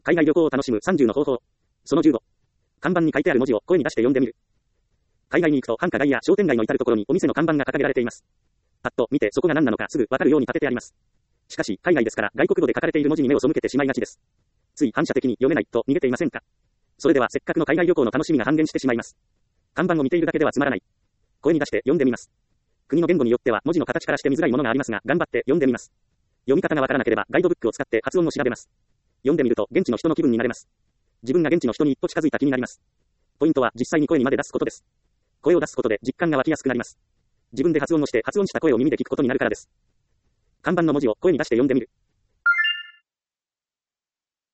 海外旅行を楽しむ30の方法。その15。看板に書いてある文字を声に出して読んでみる。海外に行くと繁華街や商店街の至るところにお店の看板が掲げられています。パッと見てそこが何なのかすぐわかるように立ててあります。しかし、海外ですから外国語で書かれている文字に目を背けてしまいがちです。つい反射的に読めないと逃げていませんか？それではせっかくの海外旅行の楽しみが半減してしまいます。看板を見ているだけではつまらない。声に出して読んでみます。国の言語によっては文字の形からして見づらいものがありますが、頑張って読んでみます。読み方がわからなければガイドブックを使って発音を調べます。読んでみると現地の人の気分になれます。自分が現地の人に一歩近づいた気になります。ポイントは実際に声にまで出すことです。声を出すことで実感が湧きやすくなります。自分で発音をして発音した声を耳で聞くことになるからです。看板の文字を声に出して読んでみる。